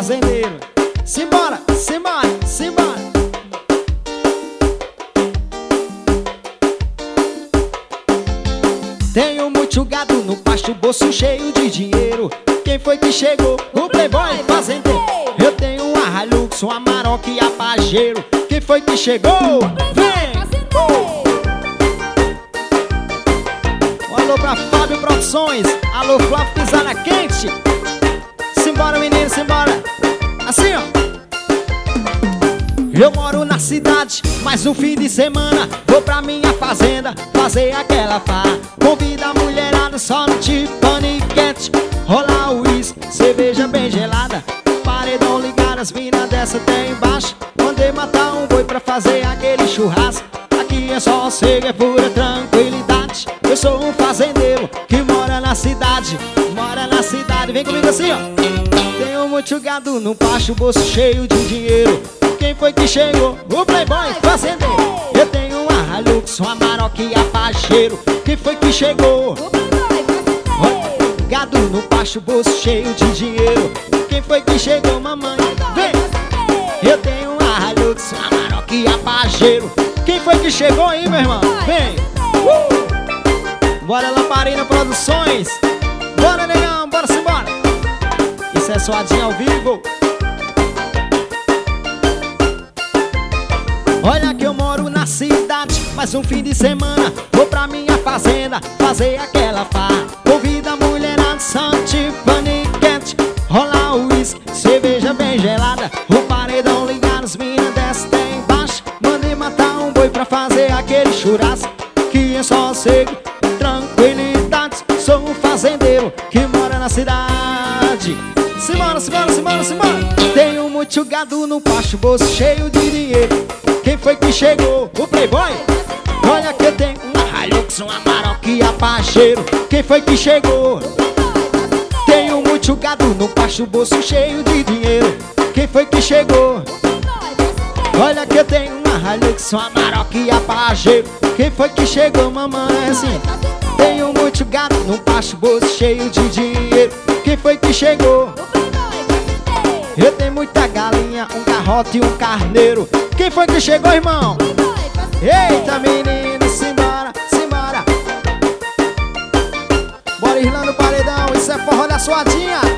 fazendeiro. Simbora, simbora, simbora. Tenho muito gado no pasto, bolso cheio de dinheiro. Quem foi que chegou? O playboy fazendeiro. Eu tenho uma Hilux, uma Amarok e a Pajero. Quem foi que chegou? Vem! Um alô pra Fábio Produções. Alô Flávio Pisana Quente. Simbora menino, simbora. Assim ó. Eu moro na cidade, mas no fim de semana vou pra minha fazenda fazer aquela farra. Convida a mulherada só no Tiffany quente. Rolar o uísque, cerveja bem gelada, paredão ligado, as minas dessa até embaixo. Mandei matar um boi pra fazer aquele churrasco. Aqui é só sossego, é pura tranquilidade. Eu sou um fazendeiro que mora na cidade. Mora na cidade, vem comigo assim ó. Tenho muito gado no pasto, bolso cheio de dinheiro. Quem foi que chegou? O playboy fazendeiro. Eu tenho uma Hilux, uma Amarok e a Pajero. Quem foi que chegou? O playboy fazendeiro. Gado no pasto, bolso cheio de dinheiro. Quem foi que chegou, mamãe? Vem! Eu tenho uma Hilux, uma Amarok e a Pajero. Quem foi que chegou aí, meu irmão? Vem! Bora Lamparina Produções. Bora negão, bora simbora. Isso é suadinho ao vivo. Olha que eu moro na cidade, mas um fim de semana vou pra minha fazenda fazer aquela farra. Convida a mulherada, Tiffany quente. Rolar o uísque, cerveja bem gelada, o paredão ligado, as minas desce até embaixo. Mandei matar um boi pra fazer aquele churrasco. Que é só sossego, tranquilidade. Sou um fazendeiro que mora na cidade. Simbora, simbora, simbora, simbora. Tenho muito gado no pasto, bolso cheio de dinheiro. Quem foi que chegou? O playboy? Olha que eu tenho uma Hilux, uma Amarok e a Pajero. Quem foi que chegou? Tenho muito gado no pasto, bolso cheio de dinheiro. Quem foi que chegou? Olha que eu tenho uma Hilux, uma Amarok e a Pajero. Quem foi que chegou, mamãe? Assim. Tenho muito gado no pasto, bolso cheio de dinheiro. Quem foi que chegou? Eu tenho muita galinha, um garrote e um carneiro. Quem foi que chegou, irmão? Eita, menino, simbora, simbora. Bora Irlando Paredão, isso é forró da suadinha.